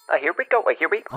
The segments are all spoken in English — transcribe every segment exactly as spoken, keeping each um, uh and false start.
Uh, here we go. Uh, here we go.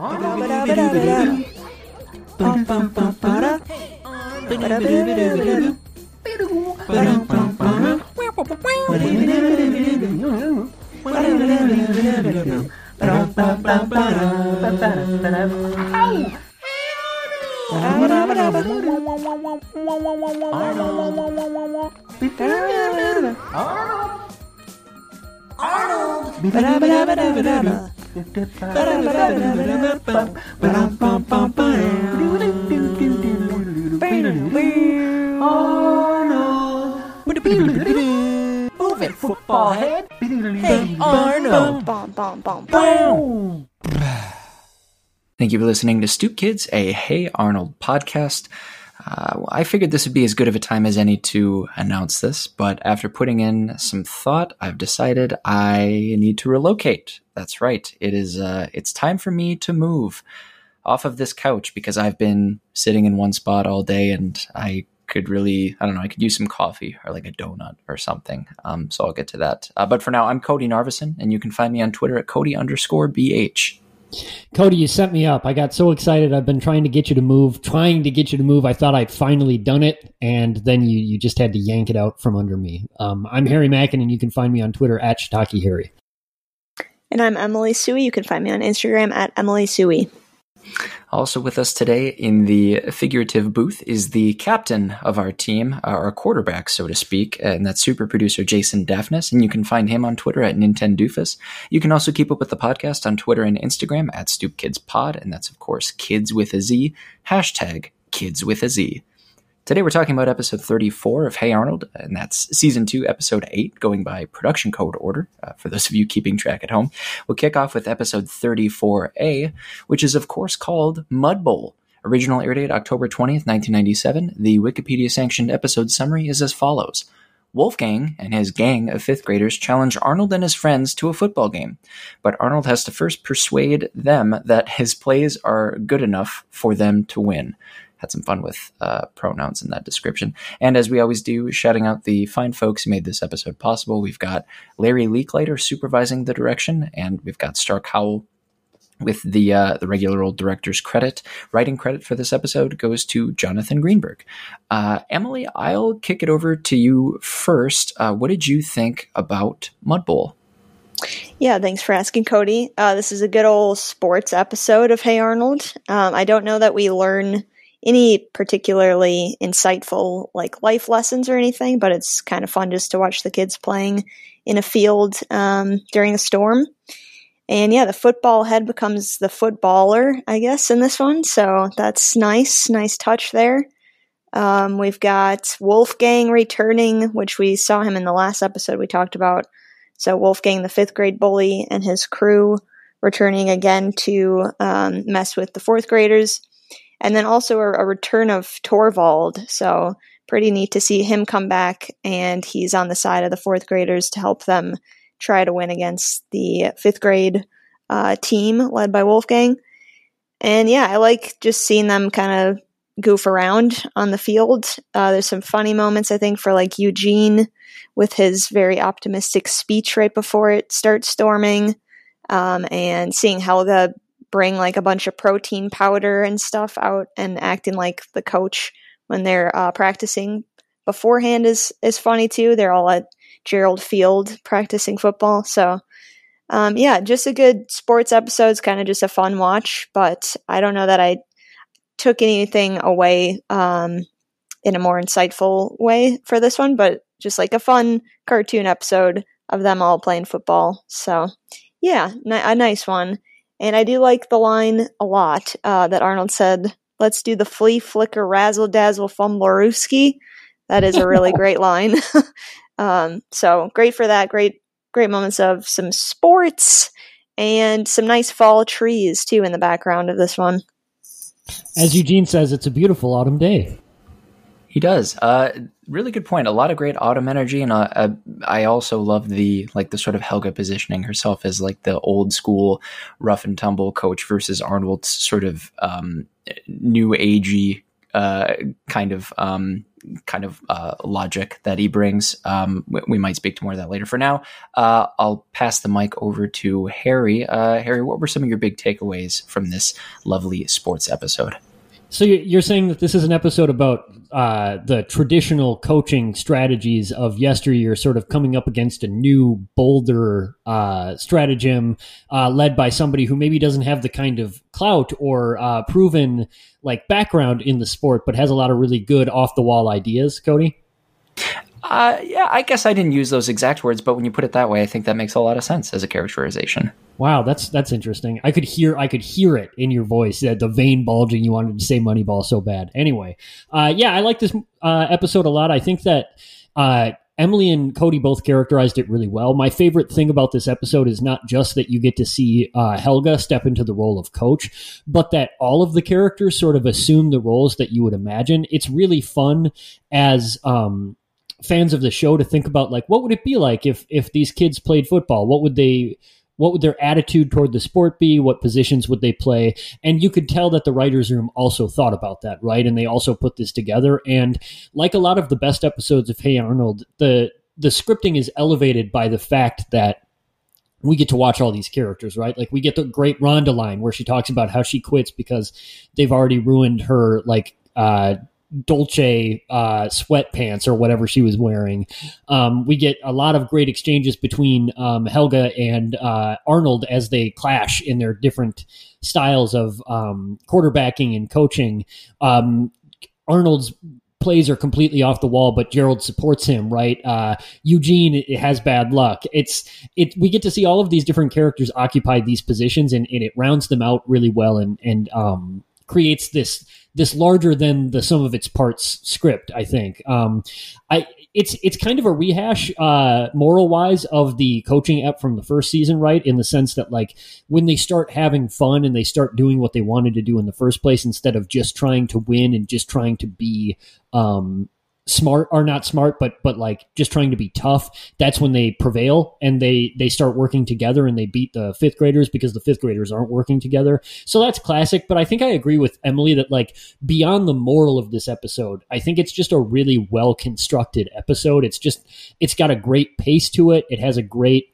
Move it, football head. Hey, Arnold. Bom, bom, bom, bom. Thank you for listening to Stoop Kids, a Hey Arnold podcast. Uh, I figured this would be as good of a time as any to announce this, but after putting in some thought, I've decided I need to relocate. That's right. It is. Uh, it's time for me to move off of this couch because I've been sitting in one spot all day, and I could really, I don't know, I could use some coffee or like a donut or something. Um, so I'll get to that. Uh, but for now, I'm Cody Narvison, and you can find me on Twitter at Cody underscore BH. Cody, you set me up. I got so excited. I've been trying to get you to move, trying to get you to move. I thought I'd finally done it, and then you, you just had to yank it out from under me. Um, I'm Harry Mackin, and you can find me on Twitter at Shiitake Harry. And I'm Emily Sui. You can find me on Instagram at Emily Sui. Also with us today in the figurative booth is the captain of our team, our quarterback, so to speak, and that's super producer Jason Daphnis, and you can find him on Twitter at Nintendoofus. You can also keep up with the podcast on Twitter and Instagram at StoopKidsPod, and that's, of course, kids with a Z, hashtag kids with a Z. Today we're talking about episode thirty-four of Hey Arnold, and that's season two, episode eight, going by production code order, uh, for those of you keeping track at home. We'll kick off with episode thirty-four A, which is, of course, called Mud Bowl. Original air date October twentieth, nineteen ninety-seven. The Wikipedia-sanctioned episode summary is as follows. Wolfgang and his gang of fifth graders challenge Arnold and his friends to a football game, but Arnold has to first persuade them that his plays are good enough for them to win. Had some fun with uh, pronouns in that description. And as we always do, shouting out the fine folks who made this episode possible. We've got Larry Leaklater supervising the direction, and we've got Stark Howell with the uh, the regular old director's credit. Writing credit for this episode goes to Jonathan Greenberg. Uh, Emily, I'll kick it over to you first. Uh, what did you think about Mud Bowl? Yeah, thanks for asking, Cody. Uh, this is a good old sports episode of Hey Arnold. Um, I don't know that we learn any particularly insightful like life lessons or anything, but it's kind of fun just to watch the kids playing in a field um, during a storm. And yeah, the football head becomes the footballer, I guess, in this one. So that's nice. Nice touch there. Um, we've got Wolfgang returning, which we saw him in the last episode we talked about. So Wolfgang, the fifth grade bully, and his crew returning again to um, mess with the fourth graders. And then also a, a return of Torvald. So pretty neat to see him come back, and he's on the side of the fourth graders to help them try to win against the fifth grade uh, team led by Wolfgang. And yeah, I like just seeing them kind of goof around on the field. Uh, there's some funny moments, I think, for like Eugene with his very optimistic speech right before it starts storming, um, and seeing Helga bring like a bunch of protein powder and stuff out and acting like the coach when they're uh, practicing beforehand is, is funny too. They're all at Gerald Field practicing football. So um, yeah, just a good sports episode. It's kind of just a fun watch, but I don't know that I took anything away um, in a more insightful way for this one, but just like a fun cartoon episode of them all playing football. So yeah, n- a nice one. And I do like the line a lot uh, that Arnold said, let's do the flea flicker razzle dazzle fumblerooski. That is a really great line. um, so great for that. Great, great moments of some sports and some nice fall trees too in the background of this one. As Eugene says, it's a beautiful autumn day. He does. Uh, really good point. A lot of great autumn energy, and uh, uh, I also love the like the sort of Helga positioning herself as like the old school rough and tumble coach versus Arnold's sort of um, new agey uh, kind of um, kind of uh, logic that he brings. Um, we, we might speak to more of that later. For now, uh, I'll pass the mic over to Harry. Uh, Harry, what were some of your big takeaways from this lovely sports episode? So you're saying that this is an episode about uh, the traditional coaching strategies of yesteryear sort of coming up against a new, bolder uh, stratagem uh, led by somebody who maybe doesn't have the kind of clout or uh, proven like background in the sport, but has a lot of really good off-the-wall ideas, Cody? Uh, yeah, I guess I didn't use those exact words, but when you put it that way, I think that makes a lot of sense as a characterization. Wow, that's that's interesting. I could hear I could hear it in your voice, uh, the vein bulging. You wanted to say Moneyball so bad. Anyway, uh, yeah, I like this uh, episode a lot. I think that uh, Emily and Cody both characterized it really well. My favorite thing about this episode is not just that you get to see uh, Helga step into the role of coach, but that all of the characters sort of assume the roles that you would imagine. It's really fun as um, fans of the show to think about, like, what would it be like if if these kids played football? What would they What would their attitude toward the sport be? What positions would they play? And you could tell that the writers' room also thought about that, right? And they also put this together. And like a lot of the best episodes of Hey Arnold, the the scripting is elevated by the fact that we get to watch all these characters, right? Like we get the great Rhonda line where she talks about how she quits because they've already ruined her, like, uh, Dolce uh, sweatpants or whatever she was wearing. Um, we get a lot of great exchanges between um, Helga and uh, Arnold as they clash in their different styles of um, quarterbacking and coaching. Um, Arnold's plays are completely off the wall, but Gerald supports him, right? Uh, Eugene has bad luck. It's it. We get to see all of these different characters occupy these positions, and, and it rounds them out really well, and and um, creates this this larger than the sum of its parts script, I think. Um, I it's it's kind of a rehash, uh, moral wise, of the coaching app from the first season, right? In the sense that, like, when they start having fun and they start doing what they wanted to do in the first place, instead of just trying to win and just trying to be um, smart, or not smart, but but like just trying to be tough, that's when they prevail and they they start working together and they beat the fifth graders because the fifth graders aren't working together. So that's classic. But I think I agree with Emily that, like, beyond the moral of this episode, I think it's just a really well constructed episode. It's just it's got a great pace to it. It has a great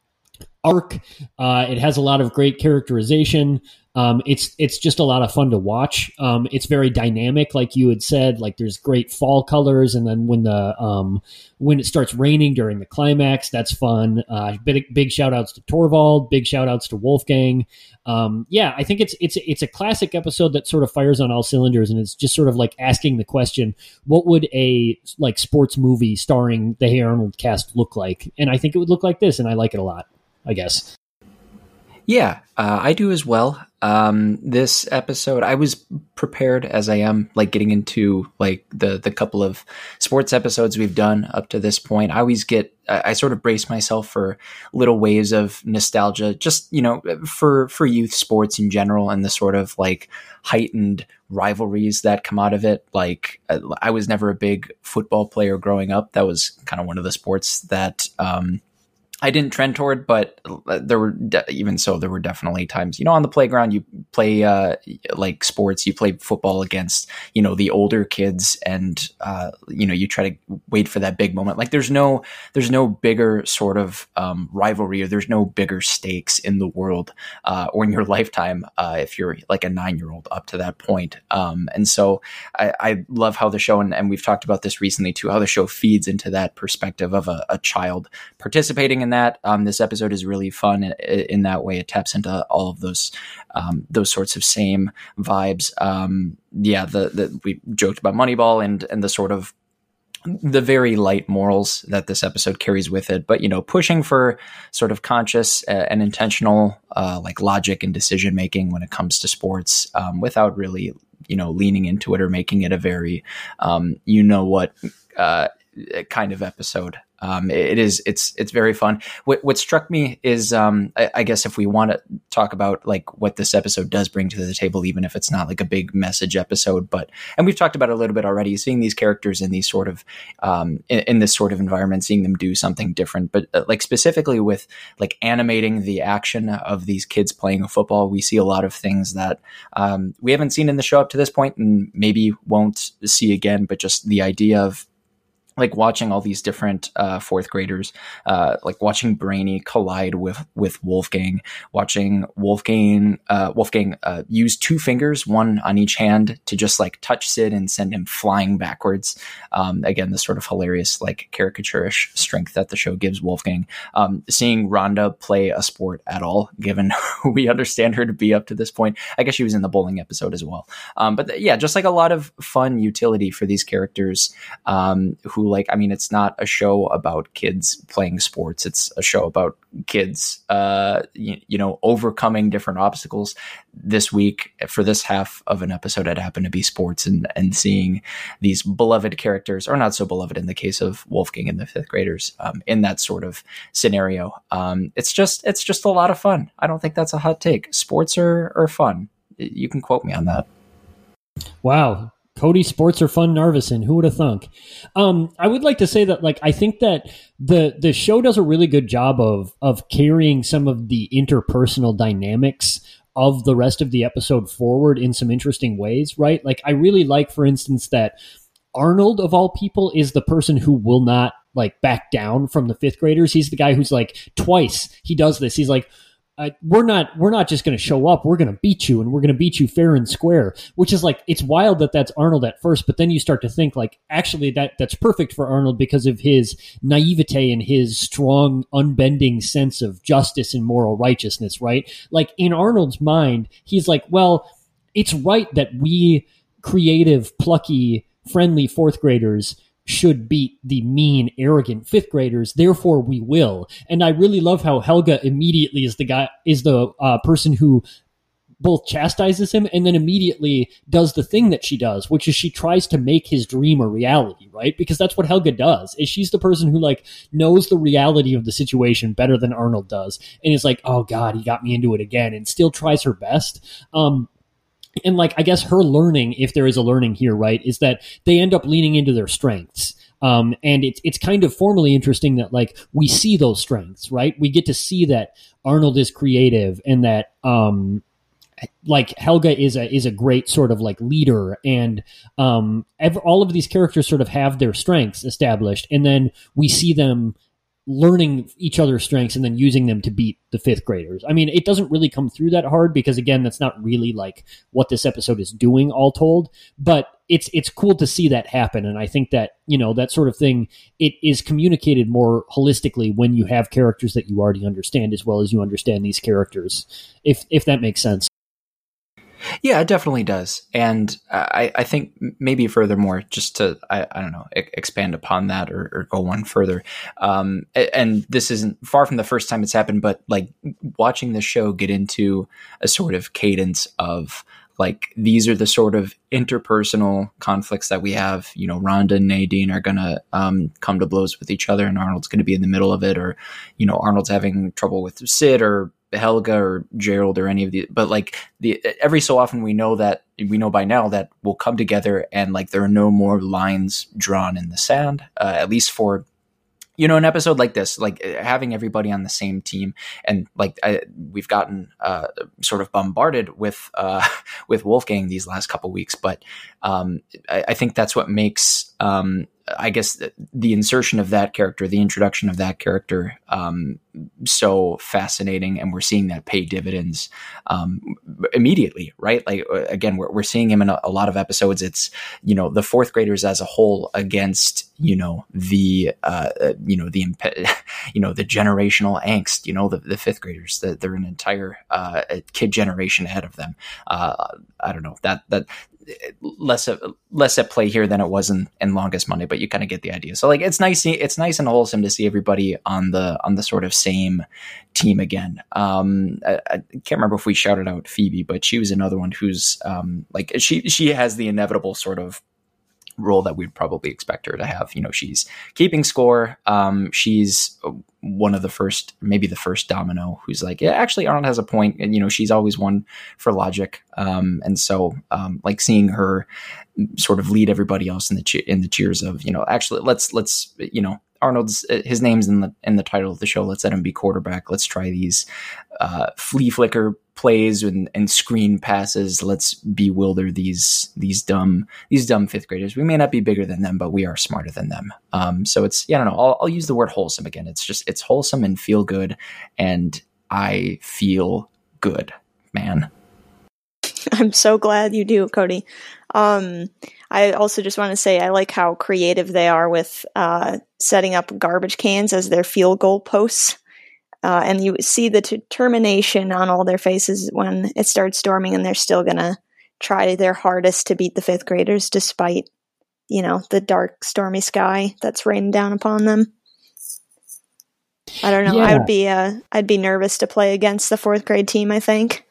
arc. Uh, it has a lot of great characterization. Um, it's it's just a lot of fun to watch. Um, it's very dynamic, like you had said. Like, there's great fall colors, and then when the um, when it starts raining during the climax, that's fun. Uh, big big shout outs to Torvald. Big shout outs to Wolfgang. Um, yeah, I think it's it's it's a classic episode that sort of fires on all cylinders, and it's just sort of like asking the question, what would a like sports movie starring the Hey Arnold cast look like? And I think it would look like this, and I like it a lot, I guess. Yeah, uh, I do as well. Um, this episode, I was prepared as I am, like, getting into like the the couple of sports episodes we've done up to this point. I always get, I, I sort of brace myself for little waves of nostalgia, just, you know, for for youth sports in general, and the sort of like heightened rivalries that come out of it. Like, I was never a big football player growing up. That was kind of one of the sports that um, I didn't trend toward, but there were de- even so, there were definitely times, you know, on the playground, you play uh, like sports, you play football against, you know, the older kids, and uh, you know, you try to wait for that big moment. Like, there's no, there's no bigger sort of um, rivalry, or there's no bigger stakes in the world uh, or in your lifetime uh, if you're like a nine-year-old up to that point. Um, and so I, I love how the show, and, and we've talked about this recently too, how the show feeds into that perspective of a, a child participating in that. Um, this episode is really fun in, in that way. It taps into all of those um, those sorts of same vibes. Um, yeah, the, the we joked about Moneyball and and the sort of the very light morals that this episode carries with it, but, you know, pushing for sort of conscious uh, and intentional uh, like logic and decision making when it comes to sports, um, without really, you know, leaning into it or making it a very um, you know what uh, kind of episode. Um, it, it is, it's, it's very fun. What, what struck me is, um, I, I guess if we want to talk about like what this episode does bring to the table, even if it's not like a big message episode, but, and we've talked about it a little bit already, seeing these characters in these sort of, um, in, in this sort of environment, seeing them do something different, but uh, like specifically with like animating the action of these kids playing a football, we see a lot of things that, um, we haven't seen in the show up to this point and maybe won't see again, but just the idea of like watching all these different uh, fourth graders, uh, like watching Brainy collide with with Wolfgang, watching Wolfgang uh, Wolfgang uh, use two fingers, one on each hand, to just like touch Sid and send him flying backwards. Um, again, this sort of hilarious, like caricaturish strength that the show gives Wolfgang. Um, seeing Rhonda play a sport at all, given who we understand her to be up to this point. I guess she was in the bowling episode as well. Um, but th- yeah, just like a lot of fun utility for these characters um, who. Like, I mean, it's not a show about kids playing sports. It's a show about kids, uh, you, you know, overcoming different obstacles. This week, for this half of an episode, it happened to be sports and, and seeing these beloved characters, or not so beloved in the case of Wolfgang and the fifth graders, um, in that sort of scenario. Um, it's just, it's just a lot of fun. I don't think that's a hot take. Sports are, are fun. You can quote me on that. Wow. Cody, sports are fun, Narvison. Who would have thunk? Um, I would like to say that, like, I think that the the show does a really good job of of carrying some of the interpersonal dynamics of the rest of the episode forward in some interesting ways, right? Like, I really like, for instance, that Arnold, of all people, is the person who will not, like, back down from the fifth graders. He's the guy who's, like, twice he does this. He's like, Uh, we're not we're not just going to show up. We're going to beat you, and we're going to beat you fair and square, which is like, it's wild that that's Arnold at first, but then you start to think like, actually that that's perfect for Arnold because of his naivete and his strong, unbending sense of justice and moral righteousness, right? Like, in Arnold's mind, he's like, well, it's right that we creative, plucky, friendly fourth graders should beat the mean, arrogant fifth graders. Therefore, we will. And I really love how Helga immediately is the guy, is the uh, person who both chastises him and then immediately does the thing that she does, which is she tries to make his dream a reality, right? Because that's what Helga does. Is she's the person who like knows the reality of the situation better than Arnold does, and is like, oh God, he got me into it again, and still tries her best. Um, And like, I guess her learning, if there is a learning here, right, is that they end up leaning into their strengths. Um, and it's it's kind of formally interesting that like we see those strengths, right? We get to see that Arnold is creative and that um, like Helga is a is a great sort of like leader, and um, ever, all of these characters sort of have their strengths established, and then we see them learning each other's strengths and then using them to beat the fifth graders. I mean, it doesn't really come through that hard because, again, that's not really like what this episode is doing, all told, but it's it's cool to see that happen. And I think that, you know, that sort of thing, it is communicated more holistically when you have characters that you already understand as well as you understand these characters, if if that makes sense. Yeah, it definitely does. And I, I think maybe furthermore, just to, I, I don't know, e- expand upon that or, or go one further. Um, and this isn't far from the first time it's happened, but like watching the show get into a sort of cadence of like, these are the sort of interpersonal conflicts that we have. You know, Rhonda and Nadine are going to um, come to blows with each other and Arnold's going to be in the middle of it. Or, you know, Arnold's having trouble with Sid or Helga or Gerald or any of the, but like the, every so often we know that we know by now that we'll come together and like, there are no more lines drawn in the sand, uh, at least for, you know, an episode like this, like having everybody on the same team. And like, I, we've gotten uh, sort of bombarded with, uh, with Wolfgang these last couple weeks, but um, I, I think that's what makes, um, I guess the, the insertion of that character, the introduction of that character, um, so fascinating. And we're seeing that pay dividends, um, immediately, right? Like, again, we're, we're seeing him in a, a lot of episodes. It's, you know, the fourth graders as a whole against, you know, the, uh, you know, the, you know, the generational angst, you know, the, the fifth graders, the, they're an entire, uh, kid generation ahead of them. Uh, I don't know that, that, less less at play here than it was in, in Longest Monday, but you kind of get the idea. So like, it's nice, it's nice and wholesome to see everybody on the on the sort of same team again. Um, I, I can't remember if we shouted out Phoebe, but she was another one who's um, like she she has the inevitable sort of role that we'd probably expect her to have. You know, she's keeping score. Um, she's one of the first, maybe the first domino who's like, yeah, actually Arnold has a point. And, you know, she's always one for logic. Um, and so um, like seeing her sort of lead everybody else in the, che- in the cheers of, you know, actually let's, let's, you know, Arnold's, his name's in the, in the title of the show. Let's let him be quarterback. Let's try these uh, flea flicker plays and, and screen passes. Let's bewilder these these dumb these dumb fifth graders. We may not be bigger than them, but we are smarter than them. Um, so it's yeah, I don't know. I'll, I'll use the word wholesome again. It's just it's wholesome and feel good, and I feel good, man. I'm so glad you do, Cody. Um, I also just want to say I like how creative they are with uh, setting up garbage cans as their field goal posts. Uh, and you see the determination on all their faces when it starts storming, and they're still going to try their hardest to beat the fifth graders despite, you know, the dark, stormy sky that's raining down upon them. I don't know. Yeah. I would be, uh, I'd be nervous to play against the fourth grade team, I think.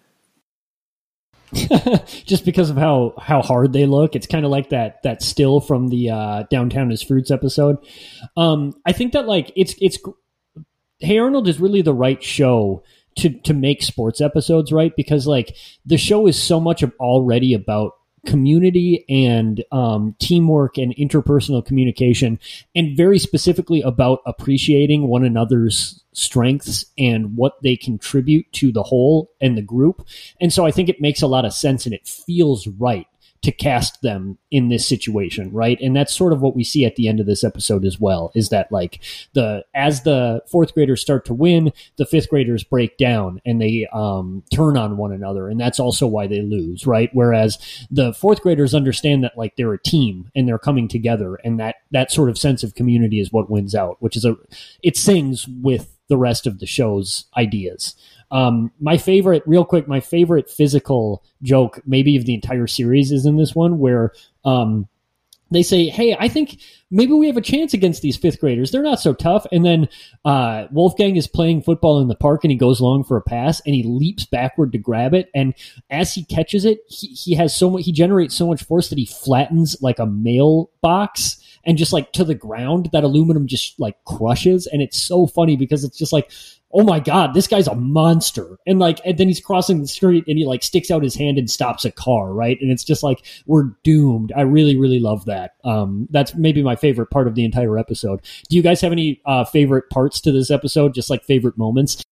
Just because of how, how hard they look. It's kind of like that, that still from the uh, Downtown is Fruits episode. Um, I think that like it's, it's, Hey Arnold is really the right show to to make sports episodes, right? Because like the show is so much of already about community and um, teamwork and interpersonal communication, and very specifically about appreciating one another's strengths and what they contribute to the whole and the group. And so I think it makes a lot of sense and it feels right to cast them in this situation, right? And that's sort of what we see at the end of this episode as well, is that like the as the fourth graders start to win, the fifth graders break down and they um, turn on one another, and that's also why they lose, right? Whereas the fourth graders understand that like they're a team and they're coming together, and that that sort of sense of community is what wins out, which is a it sings with the rest of the show's ideas. Um, my favorite, real quick, my favorite physical joke, maybe of the entire series, is in this one where um, they say, hey, I think maybe we have a chance against these fifth graders. They're not so tough. And then uh, Wolfgang is playing football in the park, and he goes long for a pass, and he leaps backward to grab it. And as he catches it, he, he has so much, he generates so much force that he flattens like a mailbox. And just like to the ground, that aluminum just like crushes. And it's so funny because it's just like, oh my God, this guy's a monster. And like, and then he's crossing the street and he like sticks out his hand and stops a car, right? And it's just like, we're doomed. I really, really love that. Um, that's maybe my favorite part of the entire episode. Do you guys have any uh, favorite parts to this episode? Just like favorite moments?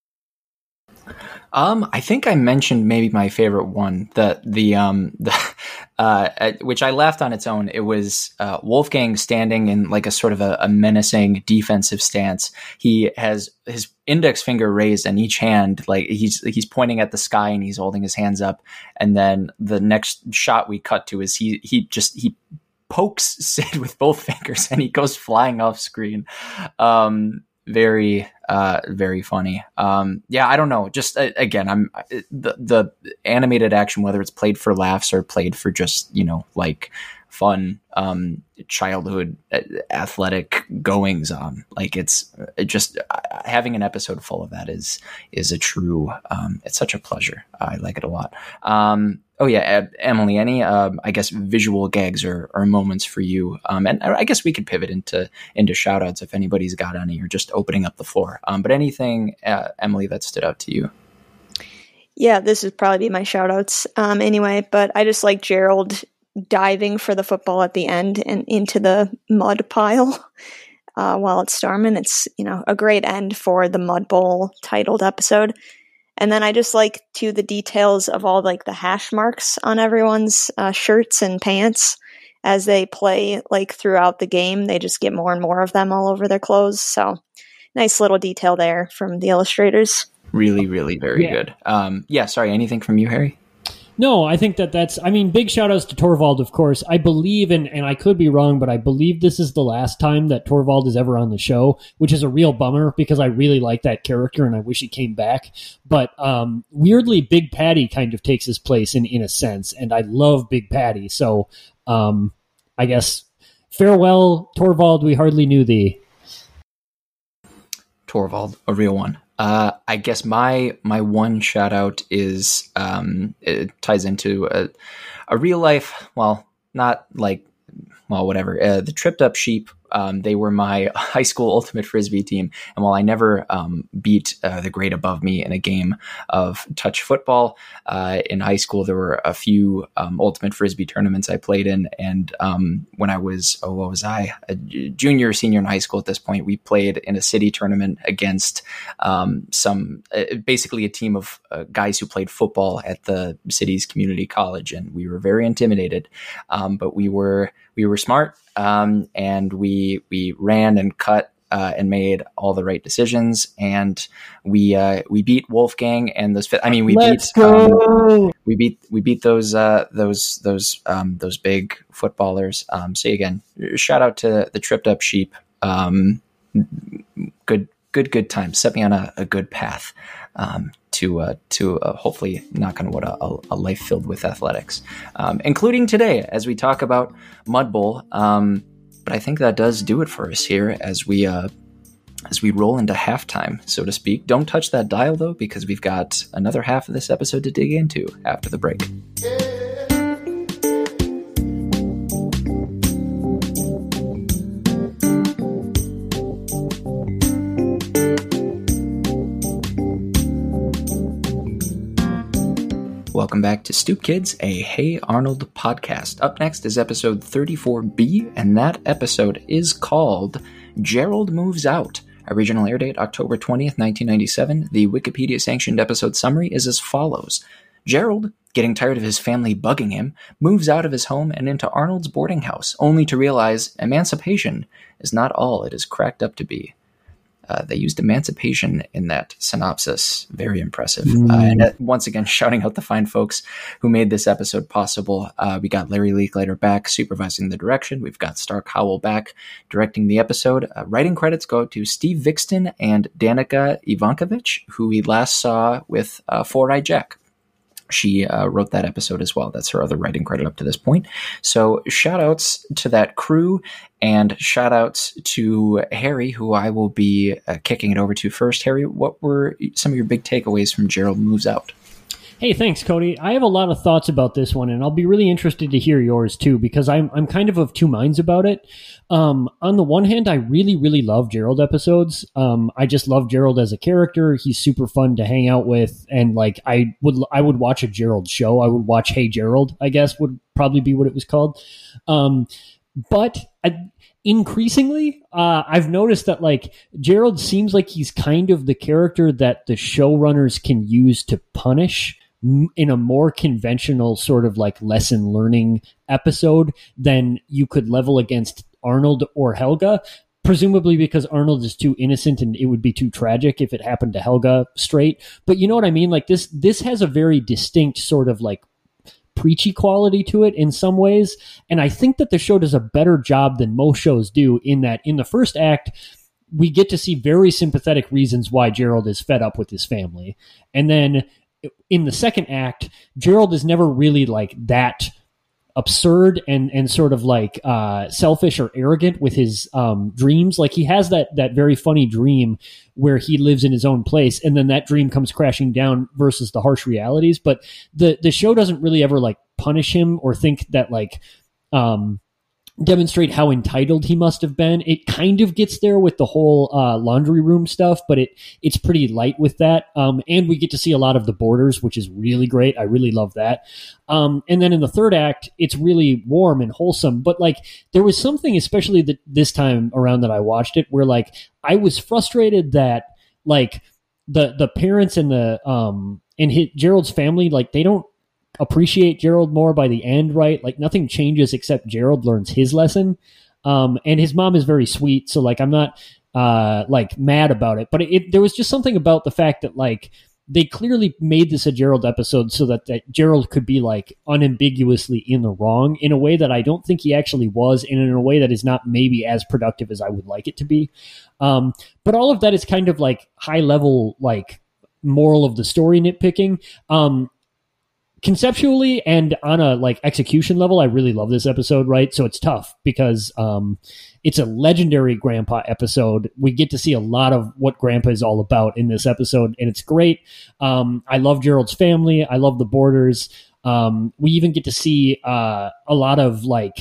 Um, I think I mentioned maybe my favorite one, the, the, um, the, uh, which I laughed on its own. It was, uh, Wolfgang standing in like a sort of a, a menacing defensive stance. He has his index finger raised in each hand. Like he's, he's pointing at the sky and he's holding his hands up. And then the next shot we cut to is he, he just, he pokes Sid with both fingers and he goes flying off screen. Um, very uh very funny. Um yeah, I don't know, just uh, again, I'm the the animated action, whether it's played for laughs or played for just, you know, like fun um childhood athletic goings on, like it's it just uh, having an episode full of that is is a true um it's such a pleasure. I like it a lot. um Oh yeah, Emily, any, uh, I guess, visual gags or, or moments for you? Um, and I guess we could pivot into into shout outs if anybody's got any, or just opening up the floor. Um, but anything, uh, Emily, that stood out to you? Yeah, this would probably be my shout outs um, anyway, but I just like Gerald diving for the football at the end and into the mud pile uh, while it's storming. It's, you know, a great end for the Mud Bowl titled episode. And then I just like to the details of all like the hash marks on everyone's uh, shirts and pants as they play like throughout the game. They just get more and more of them all over their clothes. So nice little detail there from the illustrators. Really, really very yeah. good. Um, yeah, sorry, anything from you, Harry? No, I think that that's, I mean, big shout outs to Torvald, of course. I believe, and, and I could be wrong, but I believe this is the last time that Torvald is ever on the show, which is a real bummer because I really like that character and I wish he came back. But um, weirdly, Big Patty kind of takes his place in, in a sense, and I love Big Patty. So um, I guess farewell, Torvald, we hardly knew thee. Torvald, a real one. Uh, I guess my my one shout out is um, it ties into a, a real life, well, not like well, whatever, uh, the Tripped Up Sheep. Um, they were my high school ultimate frisbee team. And while I never um, beat uh, the grade above me in a game of touch football, uh, in high school, there were a few um, ultimate frisbee tournaments I played in. And um, when I was, oh, what was I? A junior or senior in high school at this point, we played in a city tournament against um, some, uh, basically a team of uh, guys who played football at the city's community college. And we were very intimidated. Um, but we were, we were smart. Um, and we, we ran and cut, uh, and made all the right decisions. And we, uh, we beat Wolfgang and those, I mean, we Let's beat, go. um, we beat, we beat those, uh, those, those, um, those big footballers. Um, so again, shout out to the Tripped Up Sheep. Um, good, good, good time. Set me on a, a good path. Um, to uh, to uh, hopefully, knock on wood, a, a life filled with athletics, um, including today as we talk about Mud Bowl. Um, but I think that does do it for us here as we uh, as we roll into halftime, so to speak. Don't touch that dial though, because we've got another half of this episode to dig into after the break. Welcome back to Stoop Kids, a Hey Arnold podcast. Up next is episode thirty-four B, and that episode is called Gerald Moves Out. Original air date October twentieth, nineteen ninety-seven. The Wikipedia-sanctioned episode summary is as follows. Gerald, getting tired of his family bugging him, moves out of his home and into Arnold's boarding house, only to realize emancipation is not all it is cracked up to be. Uh, they used emancipation in that synopsis. Very impressive. Mm. Uh, and uh, once again, shouting out the fine folks who made this episode possible. Uh, we got Larry Leaklater back supervising the direction. We've got Stark Howell back directing the episode. Uh, writing credits go to Steve Vixton and Danica Ivankovich, who we last saw with uh, Four-Eye Jack. She uh, wrote that episode as well. That's her other writing credit up to this point. So shout outs to that crew and shout outs to Harry, who I will be uh, kicking it over to first. Harry, what were some of your big takeaways from Gerald Moves Out? Hey, thanks, Cody. I have a lot of thoughts about this one, and I'll be really interested to hear yours too, because I'm I'm kind of of two minds about it. Um, on the one hand, I really, really love Gerald episodes. Um, I just love Gerald as a character. He's super fun to hang out with, and like I would I would watch a Gerald show. I would watch Hey Gerald, I guess would probably be what it was called. Um, but I, increasingly, uh, I've noticed that like Gerald seems like he's kind of the character that the showrunners can use to punish in a more conventional sort of like lesson learning episode than you could level against Arnold or Helga, presumably because Arnold is too innocent and it would be too tragic if it happened to Helga straight. But you know what I mean? Like this, this has a very distinct sort of like preachy quality to it in some ways. And I think that the show does a better job than most shows do in that in the first act, we get to see very sympathetic reasons why Gerald is fed up with his family. And then in the second act, Gerald is never really like that absurd and, and sort of like uh, selfish or arrogant with his um, dreams. Like he has that that very funny dream where he lives in his own place, and then that dream comes crashing down versus the harsh realities. But the the show doesn't really ever like punish him or think that like um, demonstrate how entitled he must have been. It kind of gets there with the whole uh, laundry room stuff, but it it's pretty light with that. Um, and we get to see a lot of the borders, which is really great. I really love that. Um, and then in the third act, it's really warm and wholesome. But like there was something, especially that this time around that I watched it, where like I was frustrated that like the the parents and the um and his, Gerald's family, like they don't appreciate Gerald more by the end, right? Like nothing changes except Gerald learns his lesson. Um, and his mom is very sweet. So like, I'm not, uh, like mad about it, but it, it, there was just something about the fact that like, they clearly made this a Gerald episode so that, that Gerald could be like unambiguously in the wrong in a way that I don't think he actually was, and in a way that is not maybe as productive as I would like it to be. Um, but all of that is kind of like high level, like moral of the story nitpicking. Um, Conceptually and on a like execution level, I really love this episode, right? So it's tough because um, it's a legendary Grandpa episode. We get to see a lot of what Grandpa is all about in this episode, and it's great. Um, I love Gerald's family. I love the borders. Um, we even get to see uh, a lot of like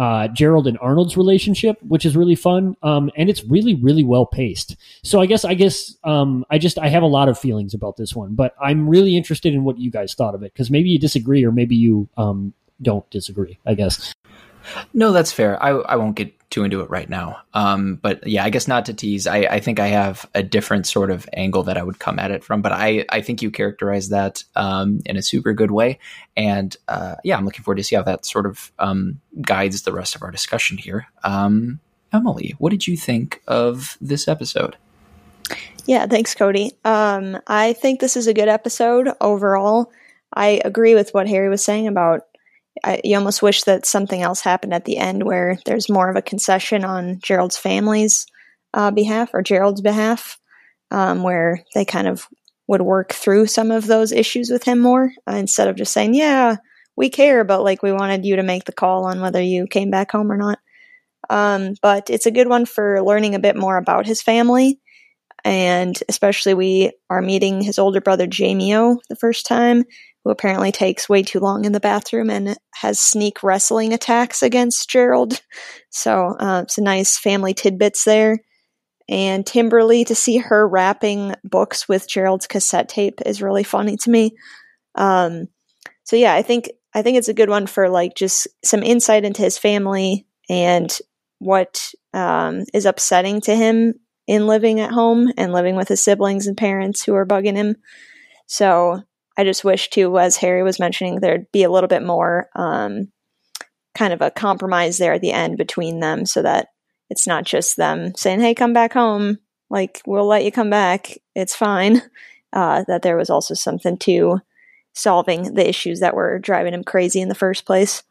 uh, Gerald and Arnold's relationship, which is really fun. Um, and it's really, really well paced. So I guess, I guess, um, I just, I have a lot of feelings about this one, but I'm really interested in what you guys thought of it, because maybe you disagree, or maybe you um, don't disagree, I guess. No, that's fair. I, I won't get too into it right now. Um, but yeah, I guess not to tease. I, I think I have a different sort of angle that I would come at it from, but I, I think you characterize that um, in a super good way. And uh, yeah, I'm looking forward to see how that sort of um, guides the rest of our discussion here. Um, Emily, what did you think of this episode? Yeah, thanks, Cody. Um, I think this is a good episode overall. I agree with what Harry was saying about I, you almost wish that something else happened at the end where there's more of a concession on Gerald's family's uh, behalf, or Gerald's behalf, um, where they kind of would work through some of those issues with him more, uh, instead of just saying, yeah, we care, but like we wanted you to make the call on whether you came back home or not. Um, but it's a good one for learning a bit more about his family. And especially we are meeting his older brother, Jamie-O, the first time, who apparently takes way too long in the bathroom and has sneak wrestling attacks against Gerald. So uh, some nice family tidbits there. And Timberly, to see her wrapping books with Gerald's cassette tape is really funny to me. Um, so yeah, I think I think it's a good one for like just some insight into his family and what um, is upsetting to him in living at home and living with his siblings and parents who are bugging him. So I just wish too, as Harry was mentioning, there'd be a little bit more um, kind of a compromise there at the end between them, so that it's not just them saying, hey, come back home, like we'll let you come back, it's fine. Uh, that there was also something to solving the issues that were driving him crazy in the first place.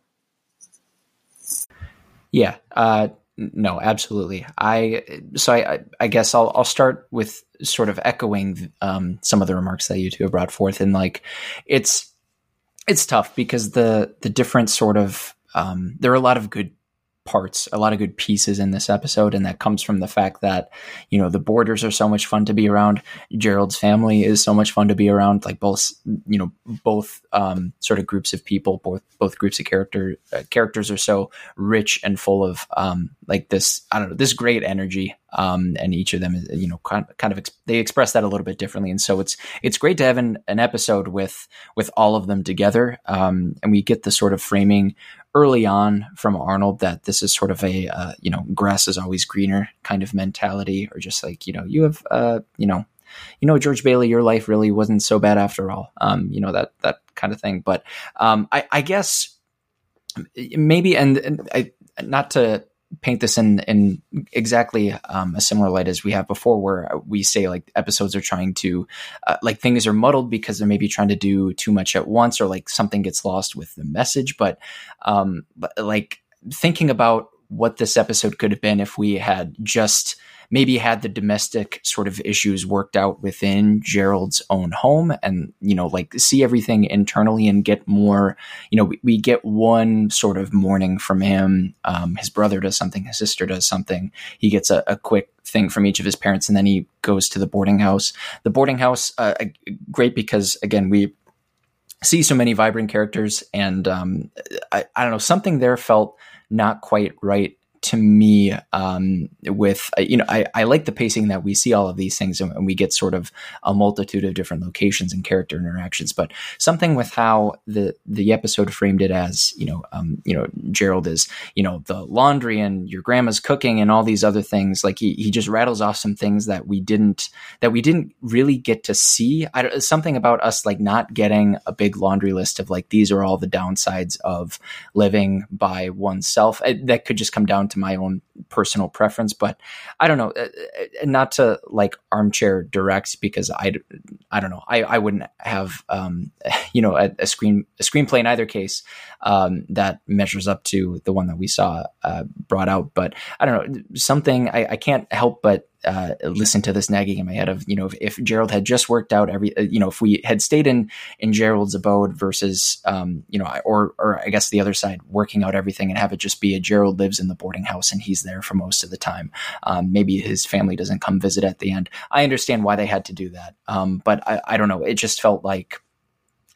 Yeah, uh, no, absolutely. I so I, I guess I'll I'll start with sort of echoing um, some of the remarks that you two have brought forth, and like it's it's tough because the the different sort of um, there are a lot of good parts, a lot of good pieces in this episode, and that comes from the fact that, you know, the Borders are so much fun to be around. Gerald's family is so much fun to be around. Like both, you know, both um, sort of groups of people, both both groups of character uh, characters are so rich and full of um, like this, I don't know, this great energy. Um, and each of them is, you know, kind of, kind of ex- they express that a little bit differently, and so it's it's great to have an, an episode with with all of them together, um, and we get the sort of framing early on from Arnold that this is sort of a uh, you know, grass is always greener kind of mentality, or just like, you know, you have uh, you know, you know, George Bailey, your life really wasn't so bad after all, um, you know, that that kind of thing. But um, I, I guess maybe, and, and I, not to paint this in in exactly um, a similar light as we have before, where we say like episodes are trying to uh, like things are muddled because they're maybe trying to do too much at once, or like something gets lost with the message. But um, but like thinking about what this episode could have been if we had just maybe had the domestic sort of issues worked out within Gerald's own home, and, you know, like see everything internally and get more, you know, we, we get one sort of morning from him. Um, his brother does something, his sister does something. He gets a, a quick thing from each of his parents, and then he goes to the boarding house. The boarding house, uh, great because, again, we see so many vibrant characters, and um, I, I don't know, something there felt not quite right to me, um, with, you know, I, I like the pacing that we see all of these things and, and we get sort of a multitude of different locations and character interactions, but something with how the, the episode framed it as, you know, um, you know, Gerald is, you know, the laundry and your grandma's cooking and all these other things. Like he, he just rattles off some things that we didn't, that we didn't really get to see. I, something about us, like not getting a big laundry list of like, these are all the downsides of living by oneself. I, that could just come down to my own personal preference, but I don't know, not to like armchair direct, because I, I don't know, I, I wouldn't have, um, you know, a, a screen, a screenplay in either case, um, that measures up to the one that we saw, uh, brought out. But I don't know, something I, I can't help but uh, listen to this nagging in my head of, you know, if, if Gerald had just worked out every, you know, if we had stayed in, in Gerald's abode versus, um, you know, or, or I guess the other side, working out everything and have it just be a Gerald lives in the boarding house and he's there for most of the time. Um, maybe his family doesn't come visit at the end. I understand why they had to do that. Um, but I, I don't know. It just felt like,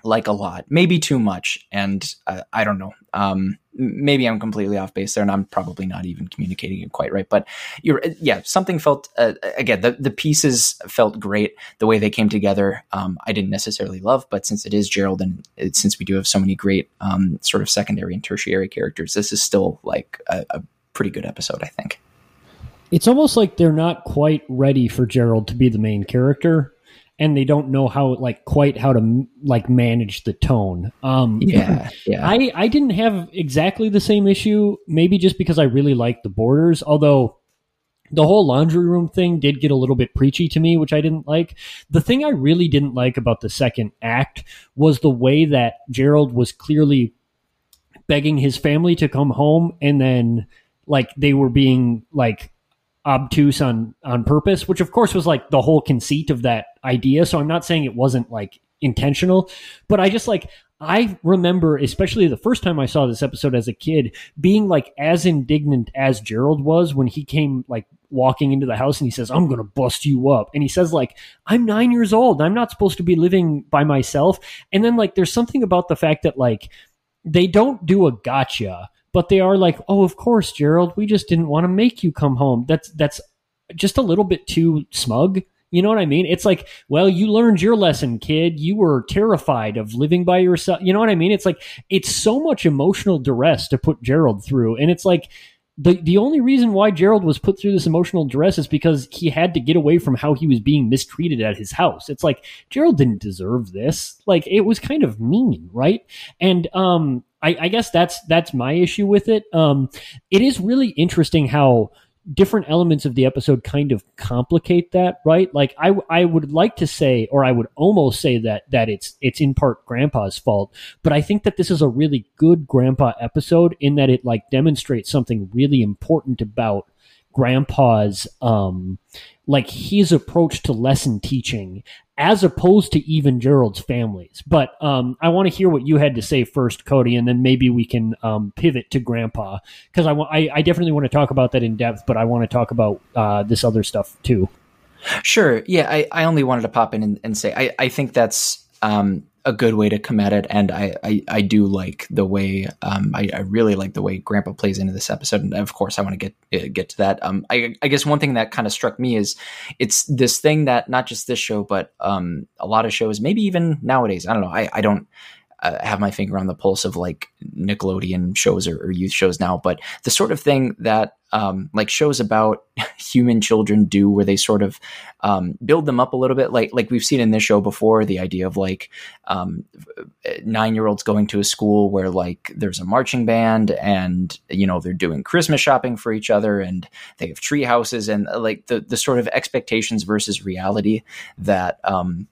like a lot, maybe too much. And uh, I don't know. Um, maybe I'm completely off base there, and I'm probably not even communicating it quite right. But you're, yeah, something felt uh, again. The the pieces felt great. The way they came together, um, I didn't necessarily love, but since it is Gerald, and it, since we do have so many great um, sort of secondary and tertiary characters, this is still like a, a pretty good episode, I think. It's almost like they're not quite ready for Gerald to be the main character. And they don't know how, like, quite how to, like, manage the tone. Um, yeah, yeah. I, I didn't have exactly the same issue, maybe just because I really liked the Borders, although the whole laundry room thing did get a little bit preachy to me, which I didn't like. The thing I really didn't like about the second act was the way that Gerald was clearly begging his family to come home, and then, like, they were being, like, obtuse on on purpose, which of course was like the whole conceit of that idea. So I'm not saying it wasn't like intentional, but I just like, I remember, especially the first time I saw this episode as a kid, being like as indignant as Gerald was when he came like walking into the house and he says, "I'm going to bust you up." And he says like, "I'm nine years old. I'm not supposed to be living by myself." And then like, there's something about the fact that like, they don't do a gotcha, but they are like, "Oh, of course, Gerald, we just didn't want to make you come home." That's that's just a little bit too smug. You know what I mean? It's like, well, you learned your lesson, kid. You were terrified of living by yourself. You know what I mean? It's like, it's so much emotional duress to put Gerald through. And it's like, the, the only reason why Gerald was put through this emotional duress is because he had to get away from how he was being mistreated at his house. It's like, Gerald didn't deserve this. Like, it was kind of mean, right? And, um, I, I guess that's that's my issue with it. Um, it is really interesting how different elements of the episode kind of complicate that, right? Like I, I would like to say, or I would almost say that that it's it's in part Grandpa's fault, but I think that this is a really good Grandpa episode in that it like demonstrates something really important about Grandpa's um, like his approach to lesson teaching, as opposed to even Gerald's families. But um, I want to hear what you had to say first, Cody, and then maybe we can um, pivot to Grandpa, because I, wa- I, I definitely want to talk about that in depth, but I want to talk about uh, this other stuff too. Sure. Yeah, I, I only wanted to pop in and, and say I, I think that's um, a good way to come at it, and I, I, I do like the way um, I, I really like the way Grandpa plays into this episode, and of course I want to get get to that. Um, I, I guess one thing that kind of struck me is it's this thing that not just this show, but um, a lot of shows, maybe even nowadays, I don't know, I, I don't uh, have my finger on the pulse of like Nickelodeon shows or, or youth shows now, but the sort of thing that um, like shows about human children do, where they sort of um, build them up a little bit, like like we've seen in this show before, the idea of like um, nine-year-olds going to a school where like there's a marching band, and you know they're doing Christmas shopping for each other, and they have tree houses, and uh, like the the sort of expectations versus reality that um,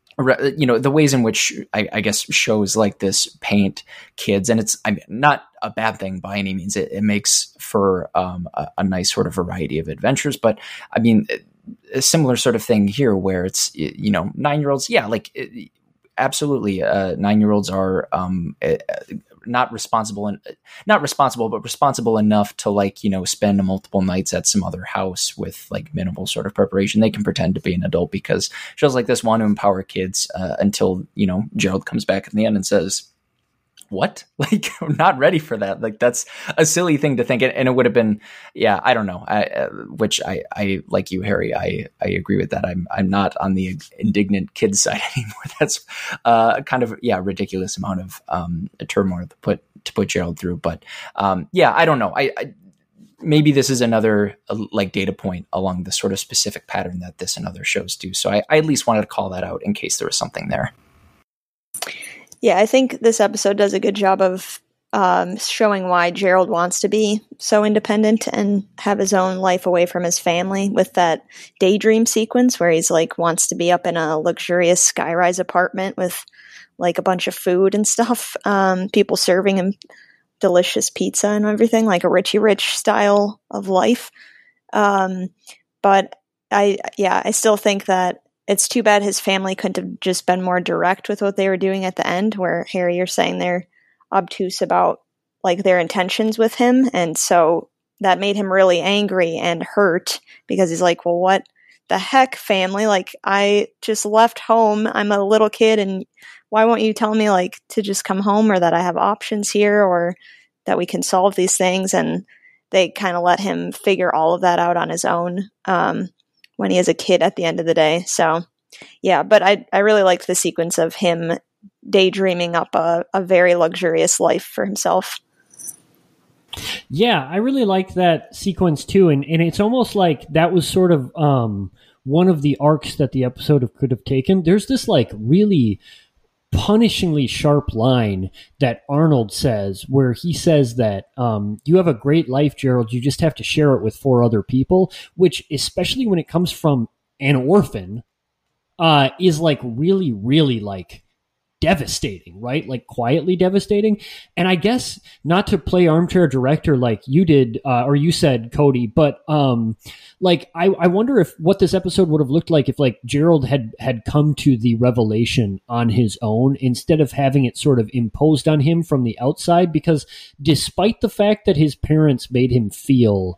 you know, the ways in which I, I guess shows like this paint kids, and it's I mean, not a bad thing by any means. It, it makes for um, a, a nice sort of variety of adventures. But I mean, a similar sort of thing here where it's, you know, nine-year-olds. Yeah, like absolutely. Uh, nine-year-olds are um, not responsible and not responsible, but responsible enough to like, you know, spend multiple nights at some other house with like minimal sort of preparation. They can pretend to be an adult because shows like this want to empower kids uh, until, you know, Gerald comes back at the end and says, what? Like, I'm not ready for that. Like, that's a silly thing to think. And it would have been, yeah, I don't know. I, uh, which I, I, like you, Harry, I, I agree with that. I'm, I'm not on the indignant kid side anymore. That's uh, kind of, yeah, ridiculous amount of um, turmoil to put, to put Gerald through. But um, yeah, I don't know. I, I maybe this is another uh, like data point along the sort of specific pattern that this and other shows do. So I, I at least wanted to call that out in case there was something there. Yeah, I think this episode does a good job of um, showing why Gerald wants to be so independent and have his own life away from his family, with that daydream sequence where he's like wants to be up in a luxurious skyrise apartment with like a bunch of food and stuff, um, people serving him delicious pizza and everything, like a Richie Rich style of life. Um, but I, yeah, I still think that it's too bad his family couldn't have just been more direct with what they were doing at the end, where, Harry, you're saying they're obtuse about like their intentions with him. And so that made him really angry and hurt because he's like, well, what the heck, family? Like, I just left home. I'm a little kid and why won't you tell me like to just come home, or that I have options here, or that we can solve these things? And they kind of let him figure all of that out on his own um, when he is a kid at the end of the day. So yeah, but I, I really liked the sequence of him daydreaming up a, a very luxurious life for himself. Yeah, I really like that sequence too. And, and it's almost like that was sort of um, one of the arcs that the episode of, could have taken. There's this like really punishingly sharp line that Arnold says, where he says that um, you have a great life, Gerald. You just have to share it with four other people, which, especially when it comes from an orphan, uh, is like really, really like devastating, right? Like quietly devastating. And I guess not to play armchair director like you did, uh, or you said, Cody, but um, like I, I wonder if what this episode would have looked like if like Gerald had had come to the revelation on his own instead of having it sort of imposed on him from the outside. Because despite the fact that his parents made him feel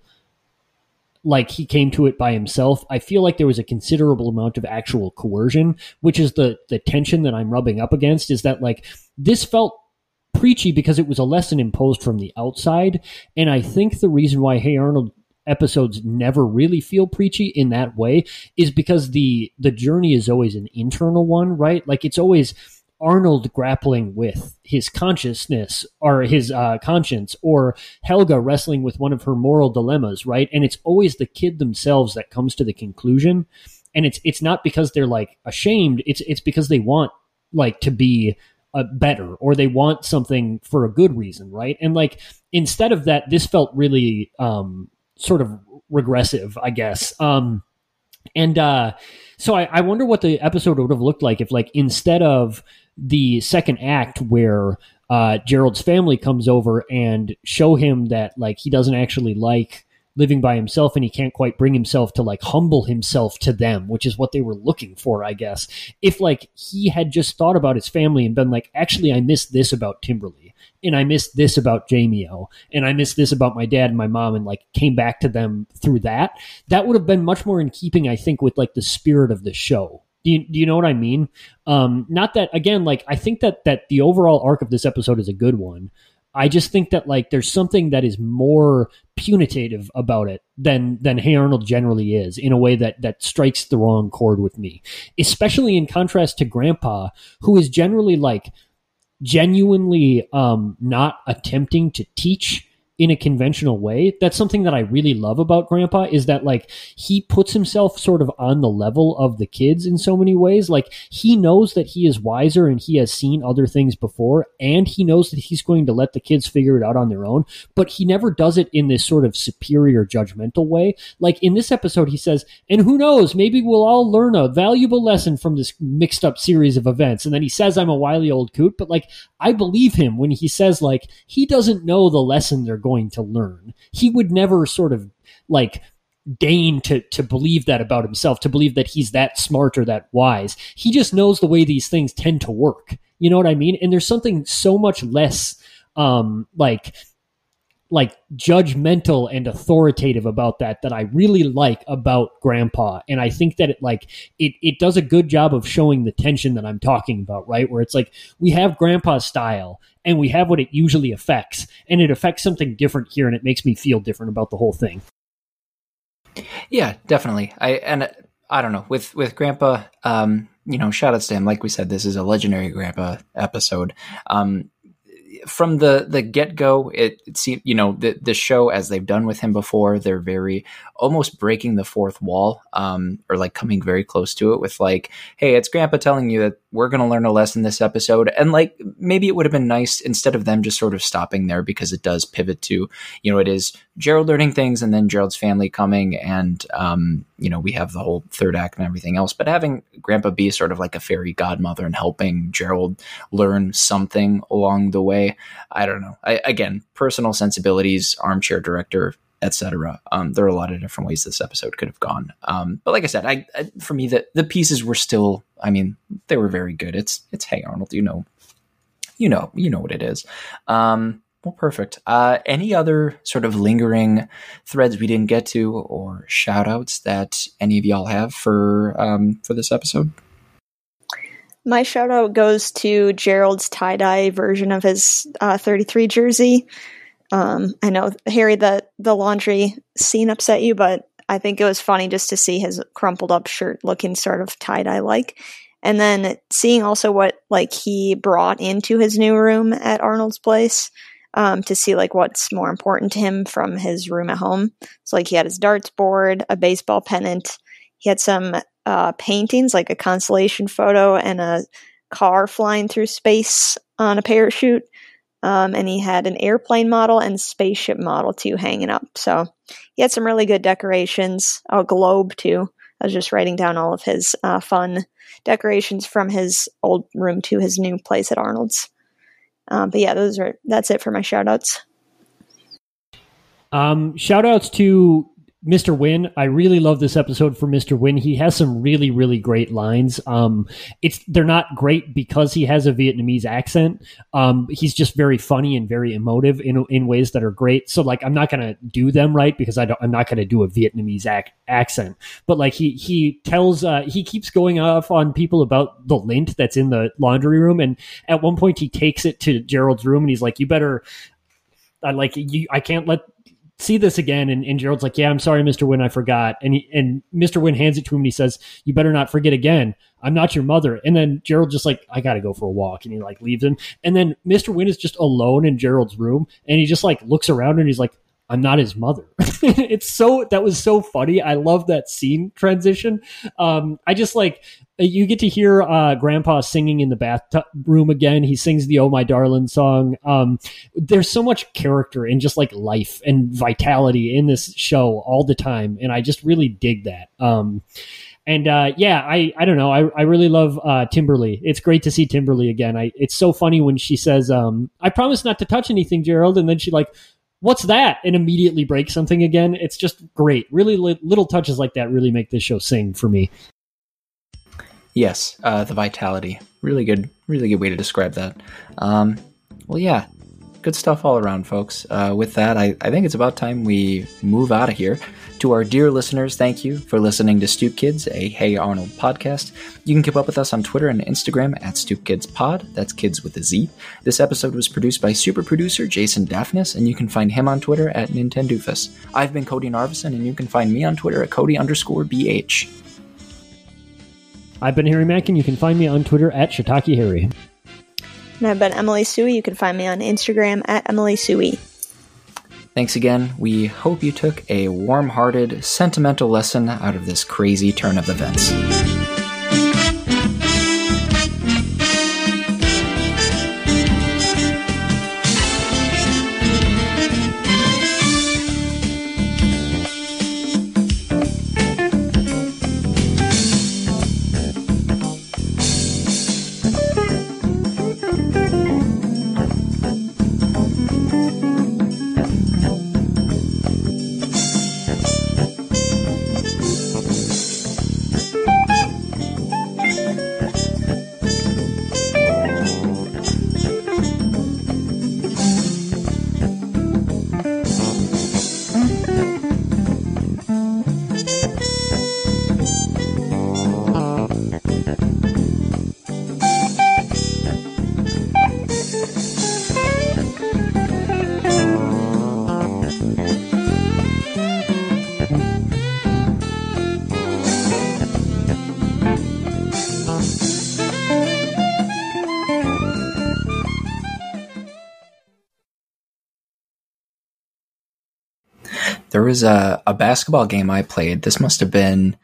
like he came to it by himself, I feel like there was a considerable amount of actual coercion, which is the the tension that I'm rubbing up against, is that like this felt preachy because it was a lesson imposed from the outside. And I think the reason why Hey Arnold episodes never really feel preachy in that way is because the the journey is always an internal one, right? Like it's always Arnold grappling with his consciousness or his uh, conscience, or Helga wrestling with one of her moral dilemmas, right? And it's always the kid themselves that comes to the conclusion. And it's it's not because they're like ashamed. It's it's because they want like to be uh, better, or they want something for a good reason, right? And like instead of that, this felt really um, sort of regressive, I guess. Um, and uh, so I, I wonder what the episode would have looked like if, like, instead of the second act where uh, Gerald's family comes over and show him that like he doesn't actually like living by himself and he can't quite bring himself to like humble himself to them, which is what they were looking for, I guess. If like he had just thought about his family and been like, actually, I miss this about Timberly, and I miss this about Jamie-O, and I miss this about my dad and my mom, and like came back to them through that, that would have been much more in keeping, I think, with like the spirit of the show. Do you, do you know what I mean? Um, not that, again, like, I think that, that the overall arc of this episode is a good one. I just think that, like, there's something that is more punitive about it than, than Hey Arnold generally is, in a way that, that strikes the wrong chord with me. Especially in contrast to Grandpa, who is generally, like, genuinely um, not attempting to teach in a conventional way. That's something that I really love about Grandpa, is that like he puts himself sort of on the level of the kids in so many ways. Like he knows that he is wiser and he has seen other things before, and he knows that he's going to let the kids figure it out on their own, but he never does it in this sort of superior judgmental way. Like in this episode, he says, and who knows, maybe we'll all learn a valuable lesson from this mixed up series of events. And then he says, I'm a wily old coot, but like, I believe him when he says like, he doesn't know the lesson they're going to learn. He would never sort of like deign to to believe that about himself, to believe that he's that smart or that wise. He just knows the way these things tend to work. You know what I mean? And there's something so much less um like like judgmental and authoritative about that that I really like about Grandpa. And I think that it like it it does a good job of showing the tension that I'm talking about, right? Where it's like we have Grandpa's style and we have what it usually affects, and it affects something different here, and it makes me feel different about the whole thing. Yeah, definitely. I and I don't know, with with Grandpa, um, you know, shout outs to him. Like we said, this is a legendary Grandpa episode. Um, From the, the get-go, it, it seemed, you know, the, the show, as they've done with him before, they're very almost breaking the fourth wall, um, or like coming very close to it with like, hey, it's Grandpa telling you that we're going to learn a lesson this episode. And like, maybe it would have been nice instead of them just sort of stopping there, because it does pivot to, you know, it is Gerald learning things and then Gerald's family coming, and, um, you know, we have the whole third act and everything else, but having Grandpa be sort of like a fairy godmother and helping Gerald learn something along the way. I don't know. I, again, personal sensibilities, armchair director, et cetera. Um, there are a lot of different ways this episode could have gone. Um, but like I said, I, I for me, the, the pieces were still, I mean, they were very good. It's, it's Hey Arnold, you know, you know, you know what it is. Um, well, perfect. Uh, any other sort of lingering threads we didn't get to, or shout outs that any of y'all have for, um, for this episode? My shout out goes to Gerald's tie-dye version of his uh, thirty-three jersey. Um, I know, Harry, the, the laundry scene upset you, but I think it was funny just to see his crumpled up shirt looking sort of tie-dye like. And then seeing also what like he brought into his new room at Arnold's place, um, to see like what's more important to him from his room at home. So like he had his darts board, a baseball pennant. He had some uh, paintings, like a constellation photo and a car flying through space on a parachute. Um, and he had an airplane model and spaceship model too hanging up. So he had some really good decorations. A globe too. I was just writing down all of his uh, fun decorations from his old room to his new place at Arnold's. Um, but yeah, those are that's it for my shout outs. Um, shout outs to Mister Wynn. I really love this episode for Mister Wynn. He has some really, really great lines. Um, it's they're not great because he has a Vietnamese accent. Um, he's just very funny and very emotive in in ways that are great. So like, I'm not gonna do them right because I don't. I'm not gonna do a Vietnamese ac- accent. But like, he he tells uh, he keeps going off on people about the lint that's in the laundry room, and at one point he takes it to Gerald's room and he's like, "You better." I like you. I can't let. See this again, and, and Gerald's like, yeah, I'm sorry, Mister Wynn, I forgot. And he, and Mister Wynn hands it to him and he says, you better not forget again. I'm not your mother. And then Gerald just like, I gotta go for a walk, and he like leaves him. And then Mister Wynn is just alone in Gerald's room, and he just like looks around and he's like, I'm not his mother. It's so, that was so funny. I love that scene transition. Um, I just like, you get to hear uh, Grandpa singing in the bathroom again. He sings the Oh My Darling song. Um, there's so much character and just like life and vitality in this show all the time. And I just really dig that. Um, and uh, yeah, I, I don't know. I, I really love uh, Timberly. It's great to see Timberly again. I, it's so funny when she says, um, I promise not to touch anything, Gerald. And then she like, what's that? And immediately breaks something again. It's just great. Really li- little touches like that really make this show sing for me. Yes, uh, the vitality. Really good, really good way to describe that. Um, well, yeah, good stuff all around, folks. Uh, with that, I, I think it's about time we move out of here. To our dear listeners, thank you for listening to Stoop Kids, a Hey Arnold podcast. You can keep up with us on Twitter and Instagram at Stoop Kids Pod. That's kids with a Z. This episode was produced by super producer Jason Daphnis, and you can find him on Twitter at Nintendoofus. I've been Cody Narvison, and you can find me on Twitter at Cody underscore BH. I've been Harry Mackin. You can find me on Twitter at Shiitake Harry. And I've been Emily Sui. You can find me on Instagram at Emily Sui. Thanks again. We hope you took a warm-hearted, sentimental lesson out of this crazy turn of events. There was a, a basketball game I played. This must have been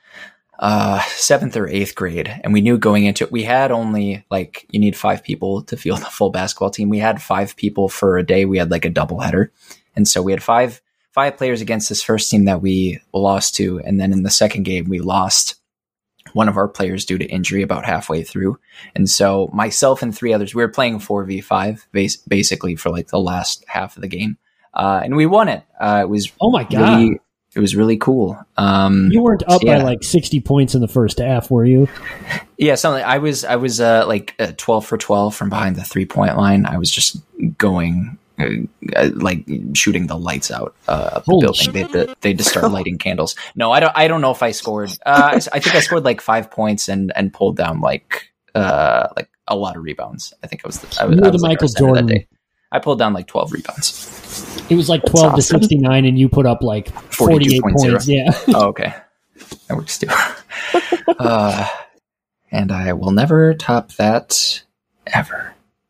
uh, seventh or eighth grade. And we knew going into it, we had only like, you need five people to field a full basketball team. We had five people for a day. We had like a doubleheader. And so we had five, five players against this first team that we lost to. And then in the second game, we lost one of our players due to injury about halfway through. And so myself and three others, we were playing four v five bas- basically for like the last half of the game. Uh, and we won it. Uh, it was oh my god, really, it was really cool. Um, you weren't up so yeah. by like sixty points in the first half, were you? Yeah, something. I was, I was uh, like uh, twelve for twelve from behind the three point line. I was just going uh, uh, like shooting the lights out uh, of the Holy building. They, they, they just start lighting candles. No, I don't. I don't know if I scored. Uh, I think I scored like five points and and pulled down like uh, like a lot of rebounds. I think I was the, I was, You I were was the like Michael our center Jordan. that day. I pulled down like twelve rebounds. It was like That's twelve awesome. to sixty-nine, and you put up like forty-eight points. Yeah. Oh, okay. That works too. uh, and I will never top that ever.